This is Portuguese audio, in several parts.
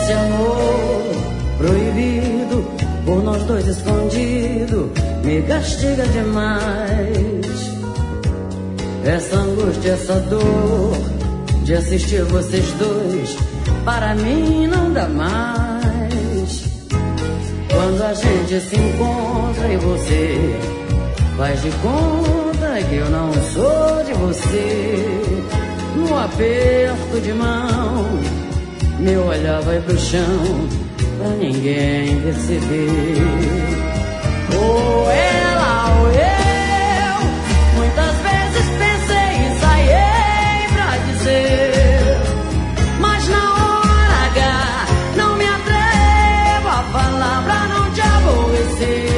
esse amor proibido, por nós dois escondido, me castiga demais. Essa angústia, essa dor de assistir vocês dois, para mim não dá mais. Quando a gente se encontra e você faz de conta que eu não sou de você, no aperto de mão, meu olhar vai pro chão, pra ninguém perceber. Ou ela ou eu, muitas vezes pensei e ensaiei pra dizer, mas na hora H não me atrevo a falar pra não te aborrecer.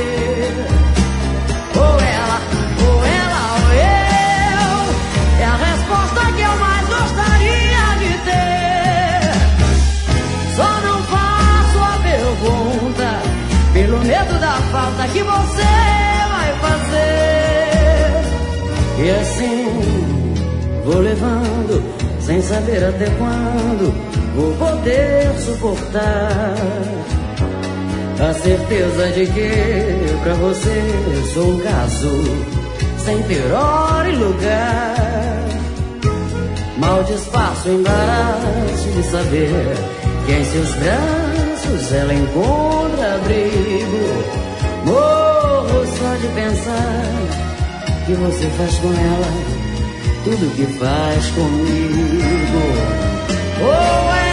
Ou ela ou eu, é a resposta que eu mais gostaria de ter. Só não faço a pergunta pelo medo da falta que você vai fazer. E assim vou levando, sem saber até quando vou poder suportar a certeza de que pra você sou um caso sem ter hora e lugar. Mal desfaço o embaraço de saber que em seus braços ela encontra abrigo. Morro só de pensar que você faz com ela tudo que faz comigo. Oh,